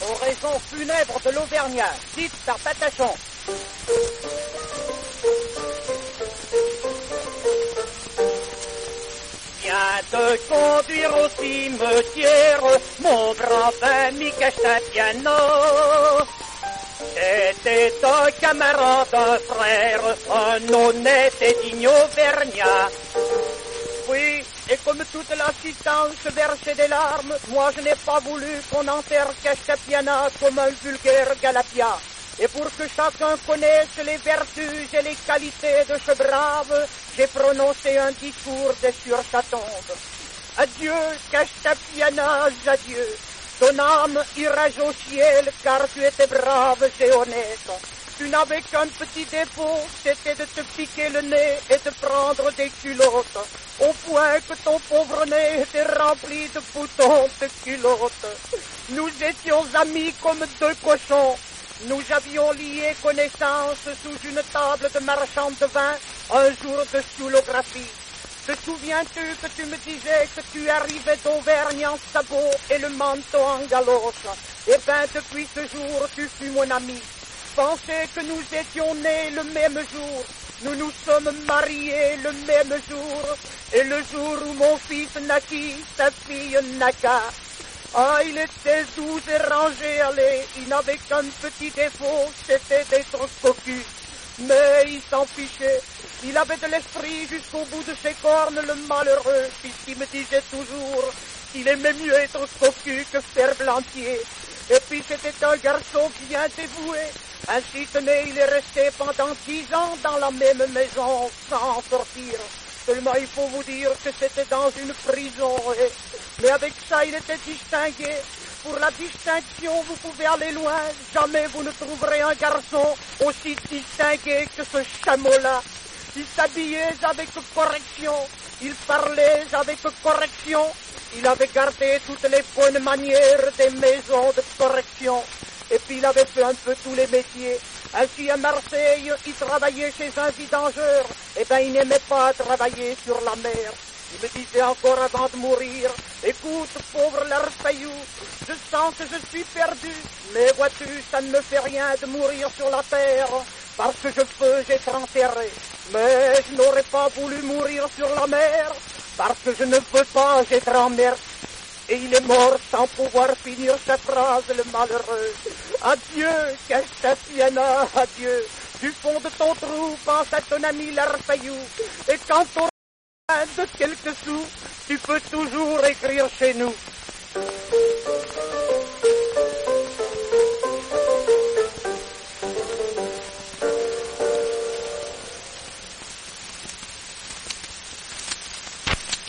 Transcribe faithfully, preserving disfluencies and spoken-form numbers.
Oraison funèbre de l'Auvergnat, dite par Patachon. Viens te conduire au cimetière, mon brave ami Castapiano. C'était un camarade, un frère, un honnête et digne Auvergnat. Oui, et comme toute l'assistance versait des larmes, moi je n'ai pas voulu qu'on enterre Castapiana comme un vulgaire Galapia. Et pour que chacun connaisse les vertus et les qualités de ce brave, j'ai prononcé un discours de sur sa tombe. Adieu, Castapiana, adieu. Ton âme ira au ciel, car tu étais brave et honnête. Tu n'avais qu'un petit défaut, c'était de te piquer le nez et de prendre des culottes, au point que ton pauvre nez était rempli de boutons de culottes. Nous étions amis comme deux cochons. Nous avions lié connaissance sous une table de marchand de vin un jour de sculographie. Te souviens-tu que tu me disais que tu arrivais d'Auvergne en sabot et le manteau en galoche? Eh bien, depuis ce jour, tu fus mon ami. Pensez que nous étions nés le même jour. Nous nous sommes mariés le même jour. Et le jour où mon fils naquit, sa fille naqua. Ah, il était doux et rangé, allez, il n'avait qu'un petit défaut, c'était d'être cocu. Mais il s'en fichait, il avait de l'esprit jusqu'au bout de ses cornes, le malheureux, puisqu'il me disait toujours qu'il aimait mieux être cocu que ferblantier. Et puis c'était un garçon bien dévoué, ainsi tenez, il est resté pendant dix ans dans la même maison, sans sortir. Seulement, il faut vous dire que c'était dans une prison, et... mais avec ça, il était distingué. Pour la distinction, vous pouvez aller loin. Jamais vous ne trouverez un garçon aussi distingué que ce chameau-là. Il s'habillait avec correction, il parlait avec correction, il avait gardé toutes les bonnes manières des maisons de correction. Et puis il avait fait un peu tous les métiers. Ainsi à Marseille, il travaillait chez un vidangeur. Eh ben, il n'aimait pas travailler sur la mer. Il me disait encore avant de mourir, écoute, pauvre Larfayou, je sens que je suis perdu. Mais vois-tu, ça ne me fait rien de mourir sur la terre, parce que je peux être enterré. Mais je n'aurais pas voulu mourir sur la mer, parce que je ne veux pas être en mer. Et il est mort sans pouvoir finir sa phrase, le malheureux. Adieu, Castapiana, adieu. Du fond de ton trou, pense à ton ami Larfayou. Et quand tu auras de quelques sous, tu peux toujours écrire chez nous.